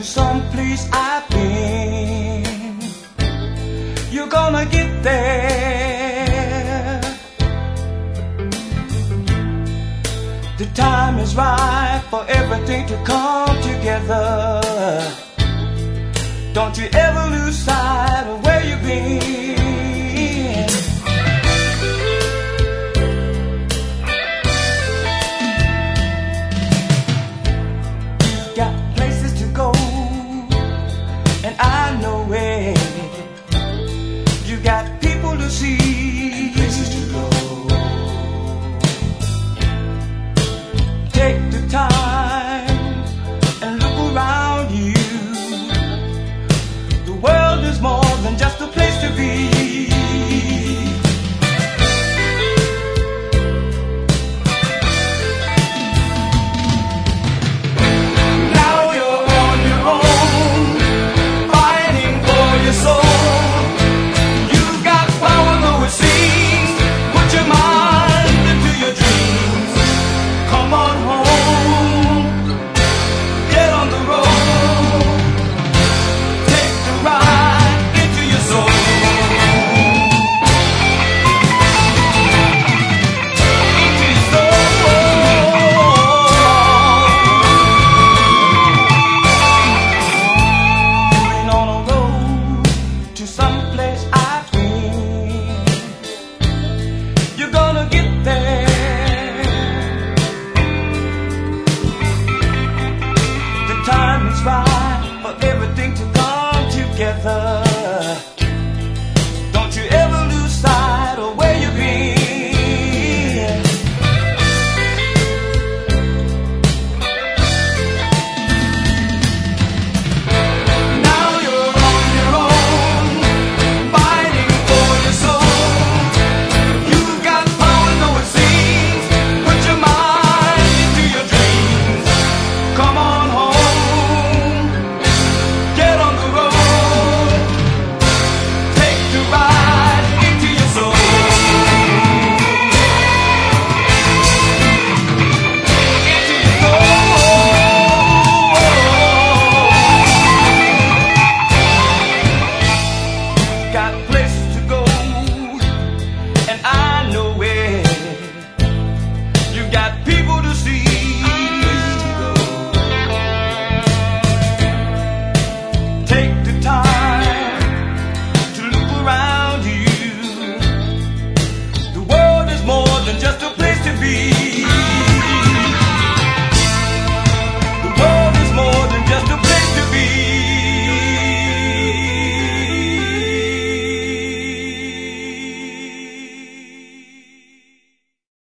to some place I've been. You're gonna get there. The time is right for everything to come together. Don't you ever lose sight of where you've been. You've got places to go, and I know it. You've got people to see, places to go. Take the time and look around you. The world is more than just a place to be. Now you're on your own, fighting for your soul. You've got power, though it seems. Put your mind into your dreams. Come on home, get on the road, take the ride into your soul. Into your soul. Going on a road to some place I've been. You're gonna get there. The time is right for everything to come together.